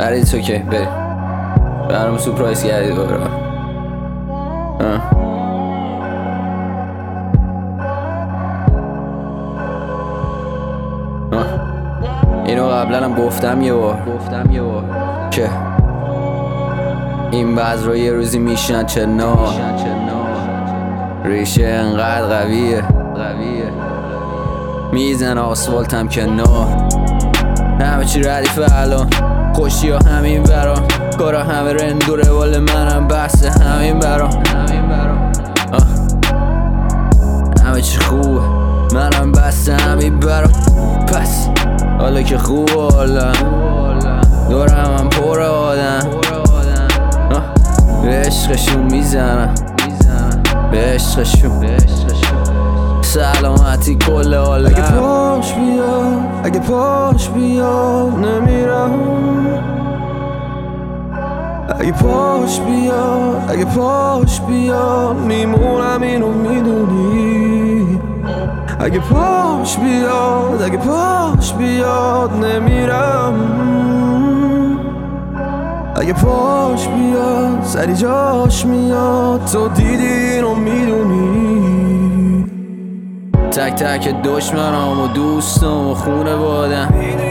it's okay بریم برام سورپرایز کردی دوباره. اینو قبلا هم گفتم یه بار که این بذر رو یه روزی میشن چنا ریشه انقدر قویه میزن آسفالتم کنار همه چی ردیفه الان خوشی ها همین برام کارا همه رند و روال منم بحث همین برام همه چی خوبه منم بحث همین برام پس حالا که خوبه حالا دورم هم پر آدم به عشقشون میزنم به عشقشون سلامتی کل عالم. اگه پاش بیاد نمیرم اگه پاش بیاد میمونم اینو میدونی اگه پاش بیاد نمیرم اگه پاش بیاد سری جاش میاد تو دیدی اینو میدونی تک تک دشمنام و دوستم و خونه بادم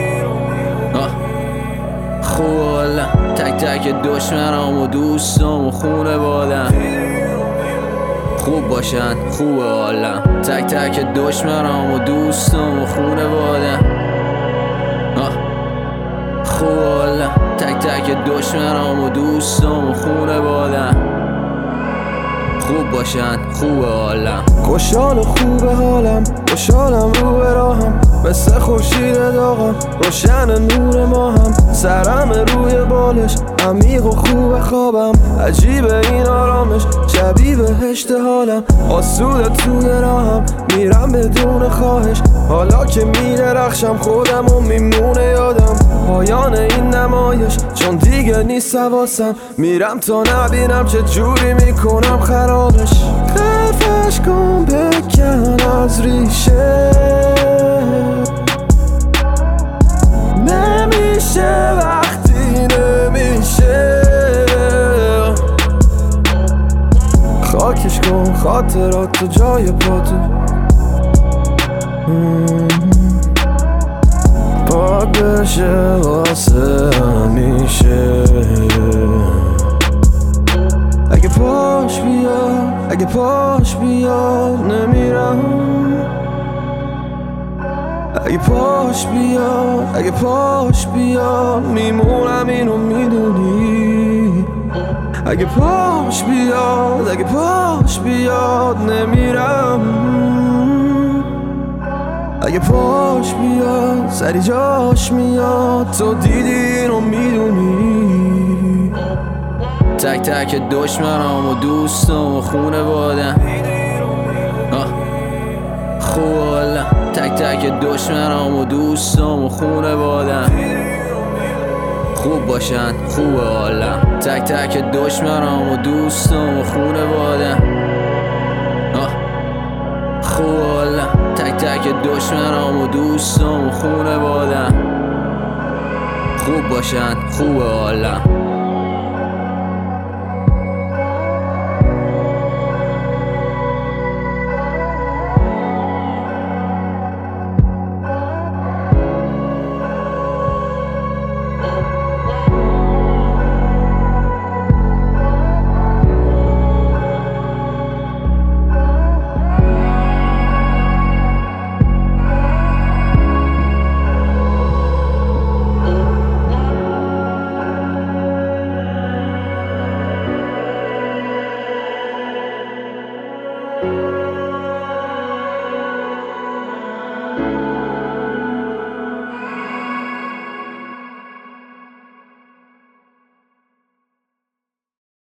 خوب حالا تک تک دشمنام و دوستم و خونه بادم خوب باشن خوب حالا تک تک دشمنام و دوستم و خونه بادم خوب حالا تک تک دشمنام و دوستم و خونه بادم خوب باشن خوب حالم خوشحال و خوبه حالم خوشحالم رو به راهم مثل خورشید داغم روشن نور ماهم سرم روی بالش عمیق و خوب خوابم عجیبه این آرامش شبیه بهشت حالم آسوده توی راهم میرم بدون خواهش حالا که میدرخشم خودم و میمونه یادم پایان این نمایش چون دیگه نیست حواسم میرم تا نبینم چه جوری میکنم خرابش خفش کن بکن از ریشه نمیشه وقتی نمیشه خاکش کن خاطرات تو جای پاتو پاک بشه واسه همیشه اگه پاش بیاد نمیرم اگه پاش بیاد میمونم اینو میدونی اگه پاش بیاد نمیرم اگه پاش بیاد سری جاش میاد تو دیدی اینو میدونی تک تک دشمنام و دوستم و خونه بادم خوب حالا تک تک دشمنام و دوستم و خونه بادم خوب باشن خوب حالا تک تک دشمنام و دوستم و خونه بادم خوب حالا تک تک دشمنام و دوستم و خونه بادم خوب باشن خوب حالا